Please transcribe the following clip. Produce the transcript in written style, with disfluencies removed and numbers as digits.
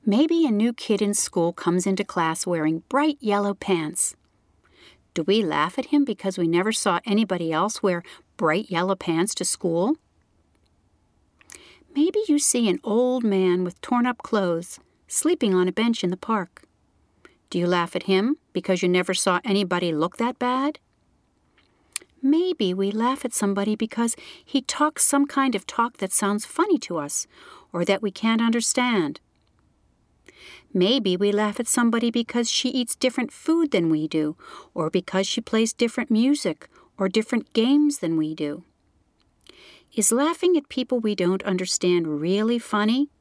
Maybe a new kid in school comes into class wearing bright yellow pants. Do we laugh at him because we never saw anybody else wear bright yellow pants to school? Maybe you see an old man with torn-up clothes sleeping on a bench in the park. Do you laugh at him because you never saw anybody look that bad? Maybe we laugh at somebody because he talks some kind of talk that sounds funny to us or that we can't understand. Maybe we laugh at somebody because she eats different food than we do, or because she plays different music or different games than we do. Is laughing at people we don't understand really funny?